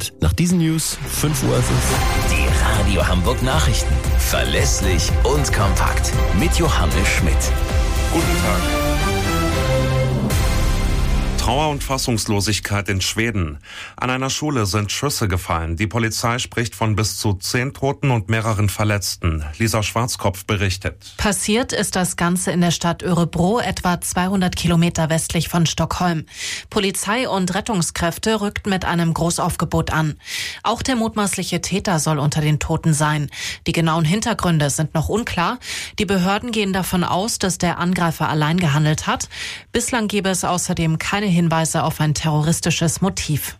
informiert. Nach diesen News 5 Uhr ist es. Die Radio Hamburg Nachrichten. Verlässlich und kompakt. Mit Johannes Schmidt. Guten Tag. Trauer und Fassungslosigkeit in Schweden. An einer Schule sind Schüsse gefallen. Die Polizei spricht von bis zu 10 Toten und mehreren Verletzten. Lisa Schwarzkopf berichtet. Passiert ist das Ganze in der Stadt Örebro, etwa 200 Kilometer westlich von Stockholm. Polizei und Rettungskräfte rückten mit einem Großaufgebot an. Auch der mutmaßliche Täter soll unter den Toten sein. Die genauen Hintergründe sind noch unklar. Die Behörden gehen davon aus, dass der Angreifer allein gehandelt hat. Bislang gebe es außerdem keine Hinweise auf ein terroristisches Motiv.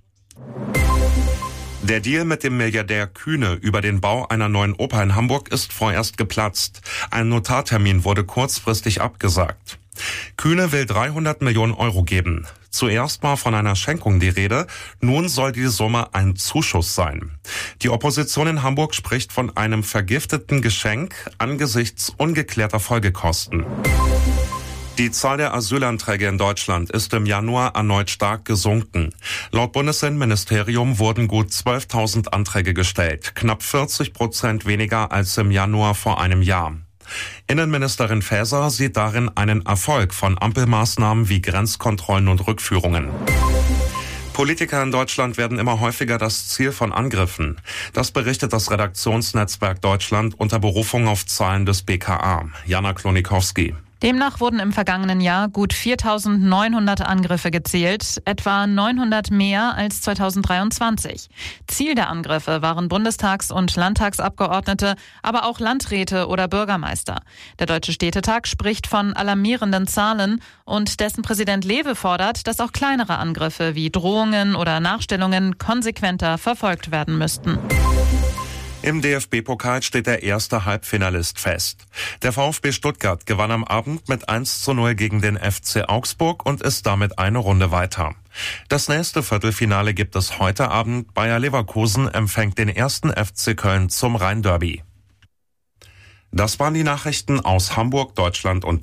Der Deal mit dem Milliardär Kühne über den Bau einer neuen Oper in Hamburg ist vorerst geplatzt. Ein Notartermin wurde kurzfristig abgesagt. Kühne will 300 Millionen Euro geben. Zuerst war von einer Schenkung die Rede, nun soll die Summe ein Zuschuss sein. Die Opposition in Hamburg spricht von einem vergifteten Geschenk angesichts ungeklärter Folgekosten. Die Zahl der Asylanträge in Deutschland ist im Januar erneut stark gesunken. Laut Bundesinnenministerium wurden gut 12.000 Anträge gestellt, knapp 40% weniger als im Januar vor einem Jahr. Innenministerin Faeser sieht darin einen Erfolg von Ampelmaßnahmen wie Grenzkontrollen und Rückführungen. Politiker in Deutschland werden immer häufiger das Ziel von Angriffen. Das berichtet das Redaktionsnetzwerk Deutschland unter Berufung auf Zahlen des BKA. Jana Klonikowski. Demnach wurden im vergangenen Jahr gut 4.900 Angriffe gezählt, etwa 900 mehr als 2023. Ziel der Angriffe waren Bundestags- und Landtagsabgeordnete, aber auch Landräte oder Bürgermeister. Der Deutsche Städtetag spricht von alarmierenden Zahlen und dessen Präsident Lewe fordert, dass auch kleinere Angriffe wie Drohungen oder Nachstellungen konsequenter verfolgt werden müssten. Im DFB-Pokal steht der erste Halbfinalist fest. Der VfB Stuttgart gewann am Abend mit 1:0 gegen den FC Augsburg und ist damit eine Runde weiter. Das nächste Viertelfinale gibt es heute Abend. Bayer Leverkusen empfängt den 1. FC Köln zum Rhein-Derby. Das waren die Nachrichten aus Hamburg, Deutschland und